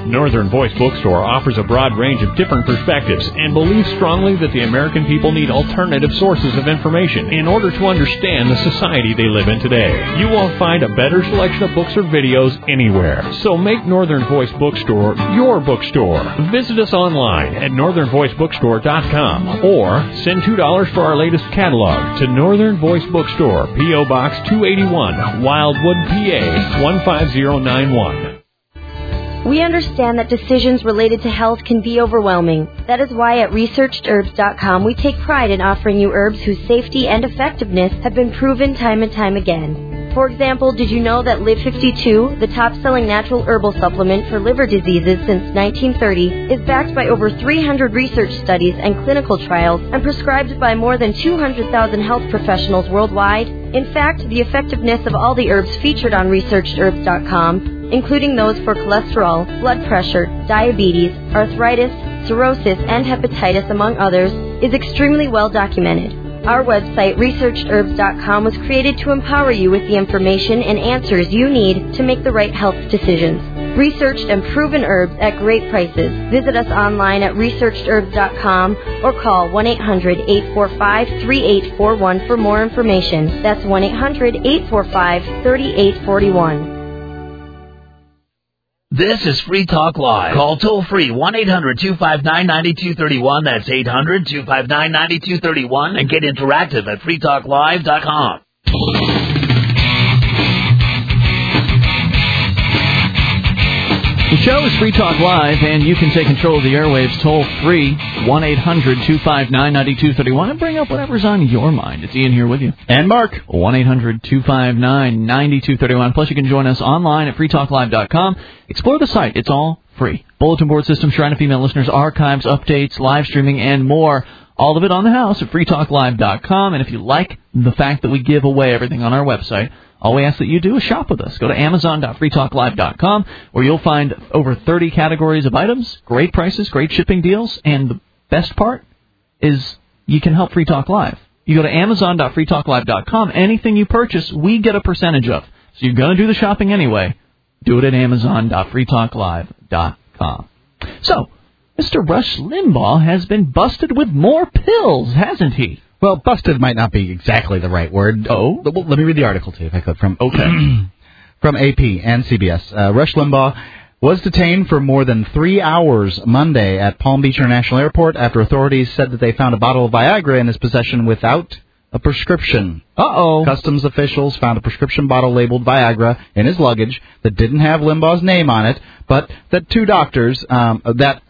R: Northern Voice Bookstore offers a broad range of different perspectives and believes strongly that the American people need alternative sources of information in order to understand the society they live in today. You won't find a better selection of books or videos anywhere. So make Northern Voice Bookstore your bookstore. Visit us online at northernvoicebookstore.com or send $2 for our latest catalog to Northern Voice Bookstore, P.O. Box 281, Wildwood, PA 15091.
O: We understand that decisions related to health can be overwhelming. That is why at ResearchedHerbs.com we take pride in offering you herbs whose safety and effectiveness have been proven time and time again. For example, did you know that Live 52, the top-selling natural herbal supplement for liver diseases since 1930, is backed by over 300 research studies and clinical trials and prescribed by more than 200,000 health professionals worldwide? In fact, the effectiveness of all the herbs featured on ResearchedHerbs.com, including those for cholesterol, blood pressure, diabetes, arthritis, cirrhosis, and hepatitis, among others, is extremely well documented. Our website, ResearchedHerbs.com, was created to empower you with the information and answers you need to make the right health decisions. Researched and proven herbs at great prices. Visit us online at ResearchedHerbs.com or call 1-800-845-3841 for more information. That's 1-800-845-3841.
I: This is Free Talk Live. Call toll-free 1-800-259-9231. That's 800-259-9231. And get interactive at freetalklive.com.
A: The show is Free Talk Live, and you can take control of the airwaves toll-free, 1-800-259-9231, and bring up whatever's on your mind. It's Ian here with you.
C: And Mark.
A: 1-800-259-9231. Plus, you can join us online at freetalklive.com. Explore the site. It's all free. Bulletin board system, Shrine of Female Listeners, archives, updates, live streaming, and more. All of it on the house at freetalklive.com. And if you like the fact that we give away everything on our website, all we ask that you do is shop with us. Go to amazon.freetalklive.com, where you'll find over 30 categories of items, great prices, great shipping deals, and the best part is you can help Free Talk Live. You go to amazon.freetalklive.com, anything you purchase, we get a percentage of. So you're going to do the shopping anyway. Do it at amazon.freetalklive.com. So, Mr. Rush Limbaugh has been busted with more pills, hasn't he?
C: Well, busted might not be exactly the right word.
A: Oh?
C: Well, let me read the article to you, if I could. From
A: AP
C: and CBS. Rush Limbaugh was detained for more than 3 hours Monday at Palm Beach International Airport after authorities said that they found a bottle of Viagra in his possession without a prescription.
A: Uh-oh.
C: Customs officials found a prescription bottle labeled Viagra in his luggage that didn't have Limbaugh's name on it, but that two doctors, but that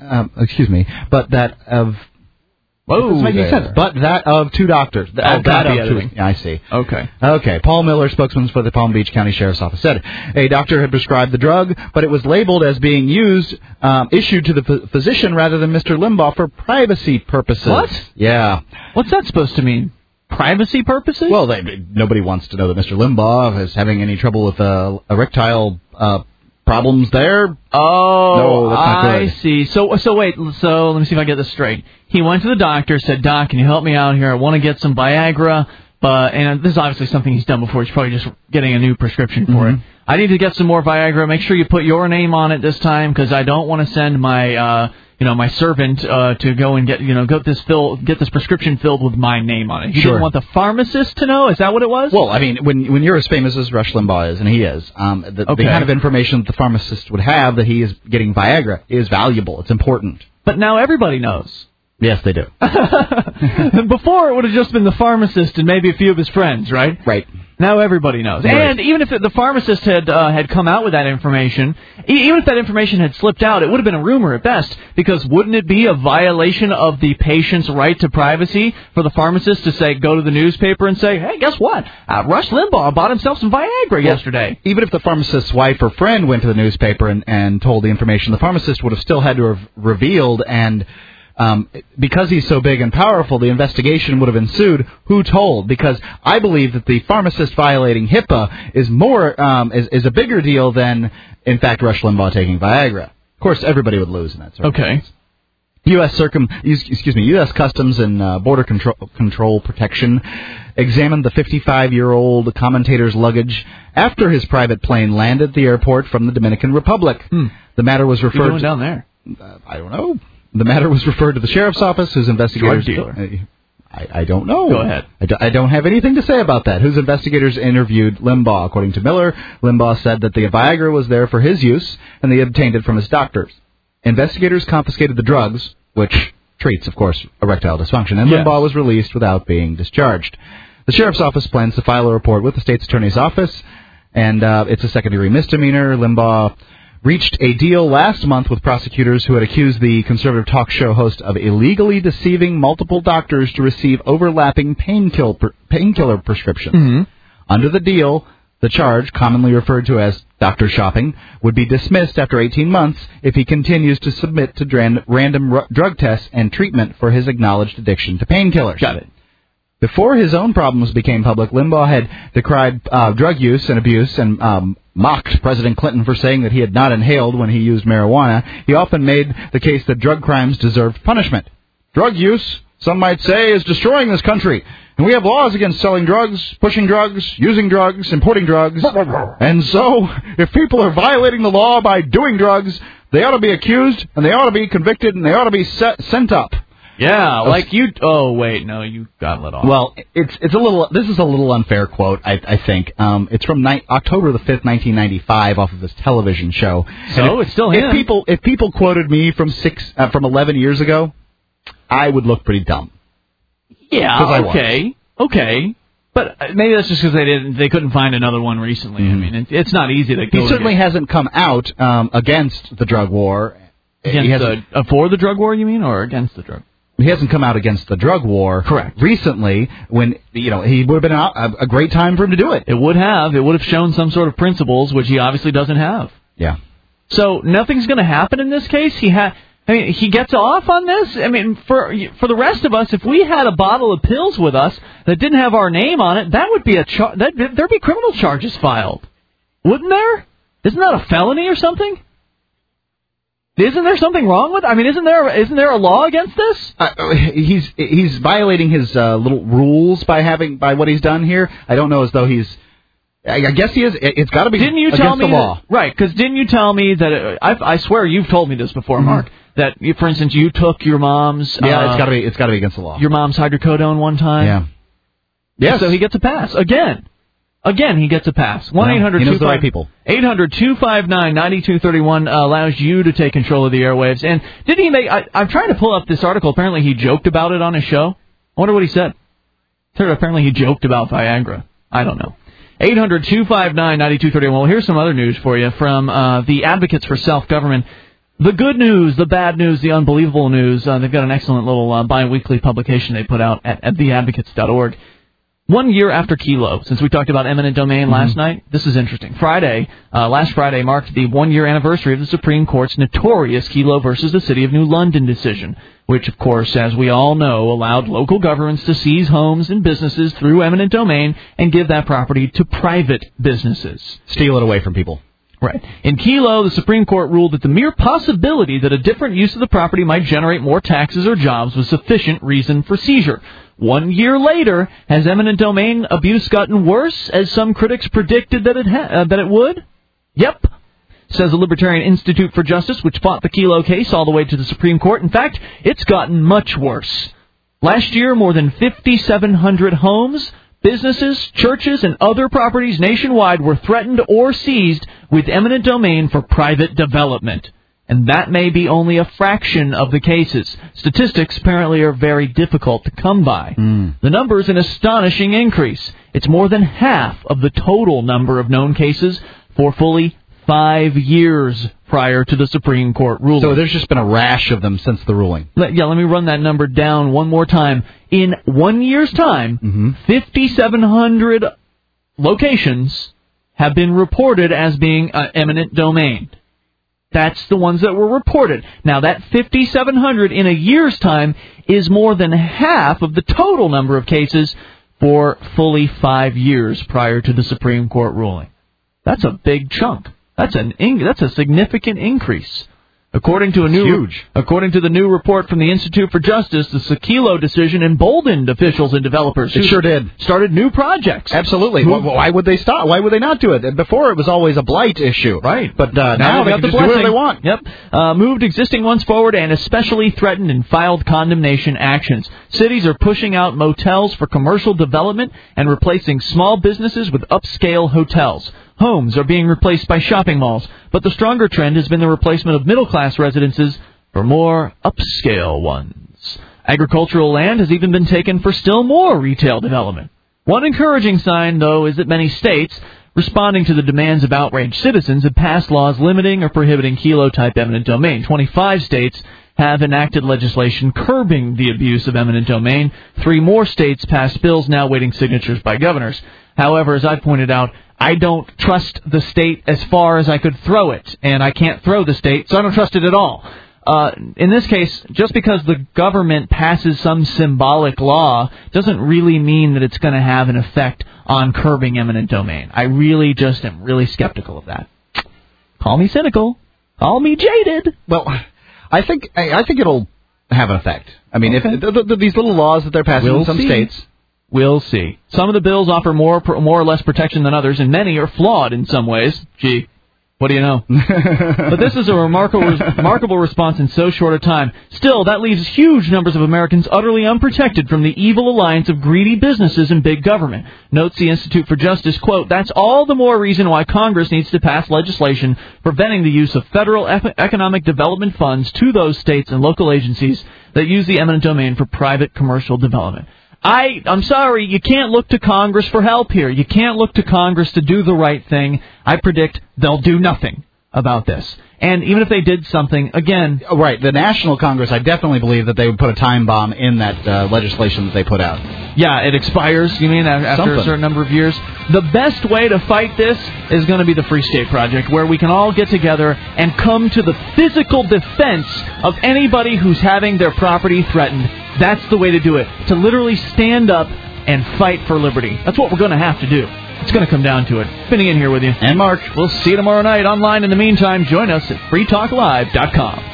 C: of two doctors. Yeah, I see.
A: Okay.
C: Paul Miller, spokesman for the Palm Beach County Sheriff's Office, said a doctor had prescribed the drug, but it was labeled as being issued to the physician rather than Mr. Limbaugh for privacy purposes.
A: What?
C: Yeah.
A: What's that supposed to mean? Privacy purposes?
C: Well, nobody wants to know that Mr. Limbaugh is having any trouble with erectile problems there.
A: Oh,
C: no, that's not good.
A: I see. So wait. So let me see if I get this straight. He went to the doctor, said, "Doc, can you help me out here? I want to get some Viagra." And this is obviously something he's done before. He's probably just getting a new prescription for it. I need to get some more Viagra. Make sure you put your name on it this time, because I don't want to send my my servant to go and get this prescription filled with my name on it. He didn't want the pharmacist to know. Is that what it was?
C: Well, I mean, when you're as famous as Rush Limbaugh is, and he is, the kind of information that the pharmacist would have that he is getting Viagra is valuable. It's important.
A: But now everybody knows.
C: Yes, they do.
A: Before, it would have just been the pharmacist and maybe a few of his friends, right?
C: Right.
A: Now everybody knows. Right. And even if the pharmacist had come out with that information, even if that information had slipped out, it would have been a rumor at best, because wouldn't it be a violation of the patient's right to privacy for the pharmacist to go to the newspaper and say, hey, guess what? Rush Limbaugh bought himself some Viagra yesterday.
C: Even if the pharmacist's wife or friend went to the newspaper and told the information, the pharmacist would have still had to have revealed, and because he's so big and powerful, the investigation would have ensued. Who told? Because I believe that the pharmacist violating HIPAA is is a bigger deal than, in fact, Rush Limbaugh taking Viagra. Of course, everybody would lose in that circumstance. U.S. Customs and Border Control Protection examined the 55-year-old commentator's luggage after his private plane landed at the airport from the Dominican Republic. The The matter was referred
A: What are you doing down there?
C: I don't know. The matter was referred to the sheriff's office, whose investigators...
A: Drug dealer.
C: I don't know.
A: Go ahead.
C: I don't have anything to say about that. Whose investigators interviewed Limbaugh. According to Miller, Limbaugh said that the Viagra was there for his use, and they obtained it from his doctors. Investigators confiscated the drugs, which treats, of course, erectile dysfunction, and Limbaugh was released without being discharged. The sheriff's office plans to file a report with the state's attorney's office, and it's a second-degree misdemeanor. Limbaugh reached a deal last month with prosecutors who had accused the conservative talk show host of illegally deceiving multiple doctors to receive overlapping painkiller prescriptions.
A: Mm-hmm.
C: Under the deal, the charge, commonly referred to as doctor shopping, would be dismissed after 18 months if he continues to submit to random drug tests and treatment for his acknowledged addiction to painkillers.
A: Got it.
C: Before his own problems became public, Limbaugh had decried drug use and abuse and mocked President Clinton for saying that he had not inhaled when he used marijuana. He often made the case that drug crimes deserved punishment. Drug use, some might say, is destroying this country. And we have laws against selling drugs, pushing drugs, using drugs, importing drugs. And so, if people are violating the law by doing drugs, they ought to be accused, and they ought to be convicted, and they ought to be sent up.
A: Yeah, like you... Oh, wait, no, you got let off.
C: Well, it's a little... This is a little unfair quote, I think. It's from October the 5th, 1995, off of this television show.
A: So, it's still him.
C: If people quoted me from 11 years ago, I would look pretty dumb.
A: Yeah, okay. But maybe that's just because they couldn't find another one recently. I mean, it's not easy to go...
C: He certainly hasn't come out against the drug war.
A: For the drug war, you mean, or against the drug?
C: He hasn't come out against the drug war.
A: Correct.
C: Recently, when, he would have been a great time for him to do it.
A: It would have. It would have shown some sort of principles, which he obviously doesn't have.
C: Yeah.
A: So nothing's going to happen in this case. He gets off on this. I mean, for the rest of us, if we had a bottle of pills with us that didn't have our name on it, that would be there'd be criminal charges filed, wouldn't there? Isn't that a felony or something? Isn't there something wrong with it? I mean, isn't there a law against this?
C: He's violating his little rules by what he's done here. I don't know as though he's. I guess he is. It's got to be against the law,
A: right? Because didn't you tell me that? I swear you've told me this before, Mark. That, for instance, you took your mom's.
C: Yeah, it's got to be against the law.
A: Your mom's hydrocodone one time.
C: Yeah. Yes.
A: So he gets a pass again. Again, he gets a pass. 1-800-259-9231 allows you to take control of the airwaves. And didn't he make... I'm trying to pull up this article. Apparently, he joked about it on his show. I wonder what he said. Apparently, he joked about Viagra. I don't know. 800-259-9231. Well, here's some other news for you from the Advocates for Self-Government. The good news, the bad news, the unbelievable news. They've got an excellent little bi-weekly publication they put out at theadvocates.org. 1 year after Kelo, since we talked about eminent domain last night, this is interesting. Last Friday marked the 1 year anniversary of the Supreme Court's notorious Kelo versus the City of New London decision, which, of course, as we all know, allowed local governments to seize homes and businesses through eminent domain and give that property to private businesses.
C: Steal it away from people.
A: Right. In Kelo, the Supreme Court ruled that the mere possibility that a different use of the property might generate more taxes or jobs was sufficient reason for seizure. 1 year later, has eminent domain abuse gotten worse, as some critics predicted that it would? Yep, says the Libertarian Institute for Justice, which fought the Kelo case all the way to the Supreme Court. In fact, it's gotten much worse. Last year, more than 5,700 homes, businesses, churches, and other properties nationwide were threatened or seized with eminent domain for private development. And that may be only a fraction of the cases. Statistics apparently are very difficult to come by. The number is an astonishing increase. It's more than half of the total number of known cases for fully 5 years prior to the Supreme Court ruling.
C: So there's just been a rash of them since the ruling.
A: Let me run that number down one more time. In 1 year's time, 5,700 locations have been reported as being eminent domain. That's the ones that were reported. Now, that 5,700 in a year's time is more than half of the total number of cases for fully 5 years prior to the Supreme Court ruling. That's a big chunk. That's a significant increase. According to the new report from the Institute for Justice, the Sekelo decision emboldened officials and developers.
C: It sure did.
A: Started new projects.
C: Absolutely. Why would they stop? Why would they not do it? Before, it was always a blight issue.
A: Right.
C: But now they can just do whatever they want.
A: Yep. Moved existing ones forward and especially threatened and filed condemnation actions. Cities are pushing out motels for commercial development and replacing small businesses with upscale hotels. Homes are being replaced by shopping malls, but the stronger trend has been the replacement of middle-class residences for more upscale ones. Agricultural land has even been taken for still more retail development. One encouraging sign, though, is that many states, responding to the demands of outraged citizens, have passed laws limiting or prohibiting Kelo-type eminent domain. 25 states have enacted legislation curbing the abuse of eminent domain. 3 more states passed bills now waiting signatures by governors. However, as I pointed out, I don't trust the state as far as I could throw it, and I can't throw the state, so I don't trust it at all. In this case, just because the government passes some symbolic law doesn't really mean that it's going to have an effect on curbing eminent domain. I really just am really skeptical of that. Call me cynical. Call me jaded.
C: Well, I think it'll have an effect. I mean, okay. If these little laws that they're passing in some states...
A: We'll see. Some of the bills offer more or less protection than others, and many are flawed in some ways. Gee, what do you know? But this is a remarkable response in so short a time. Still, that leaves huge numbers of Americans utterly unprotected from the evil alliance of greedy businesses and big government. Notes the Institute for Justice, quote, "That's all the more reason why Congress needs to pass legislation preventing the use of federal economic development funds to those states and local agencies that use the eminent domain for private commercial development." I'm sorry, you can't look to Congress for help here. You can't look to Congress to do the right thing. I predict they'll do nothing about this. And even if they did something, again...
C: Right, the National Congress, I definitely believe that they would put a time bomb in that legislation that they put out.
A: Yeah, it expires, you mean, after a certain number of years? The best way to fight this is going to be the Free State Project, where we can all get together and come to the physical defense of anybody who's having their property threatened. That's the way to do it, to literally stand up and fight for liberty. That's what we're going to have to do. It's going to come down to it. Spinning in here with you.
C: And Mark.
A: We'll see you tomorrow night online. In the meantime, join us at freetalklive.com.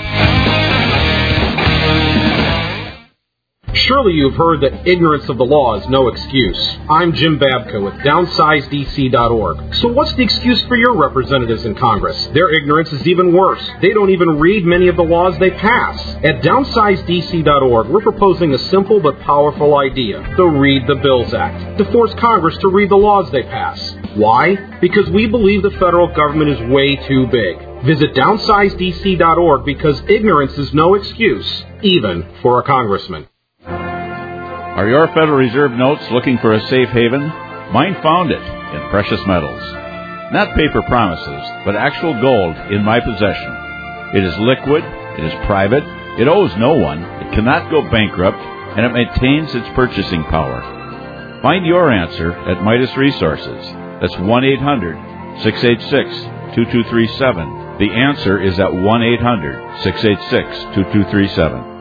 Q: Surely you've heard that ignorance of the law is no excuse. I'm Jim Babka with DownsizeDC.org. So what's the excuse for your representatives in Congress? Their ignorance is even worse. They don't even read many of the laws they pass. At DownsizeDC.org, we're proposing a simple but powerful idea, the Read the Bills Act, to force Congress to read the laws they pass. Why? Because we believe the federal government is way too big. Visit DownsizeDC.org because ignorance is no excuse, even for a congressman.
F: Are your Federal Reserve notes looking for a safe haven? Mine found it in precious metals. Not paper promises, but actual gold in my possession. It is liquid, it is private, it owes no one, it cannot go bankrupt, and it maintains its purchasing power. Find your answer at Midas Resources. That's 1-800-686-2237. The answer is at 1-800-686-2237.